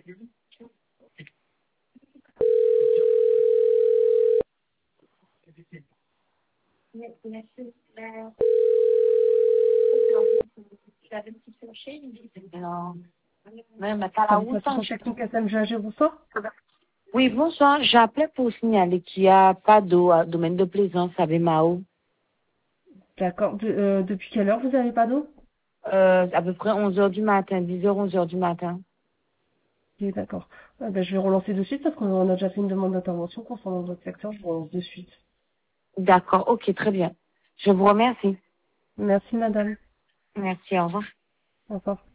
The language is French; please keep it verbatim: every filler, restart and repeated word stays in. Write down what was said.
Non. Mais, mais t'as la Service route, hein, assistance technique S M G, bonsoir. Oui, bonsoir. J'appelais pour signaler qu'il n'y a pas d'eau à domaine de plaisance à Bémao. D'accord. De- euh, depuis quelle heure vous n'avez pas d'eau? Euh, à peu près onze heures du matin, dix heures, onze heures du matin. Ok, d'accord. Euh, ben, je vais relancer de suite parce qu'on a déjà fait une demande d'intervention concernant votre secteur. Je relance de suite. D'accord, ok, très bien. Je vous remercie. Merci, madame. Merci, au revoir. Au revoir.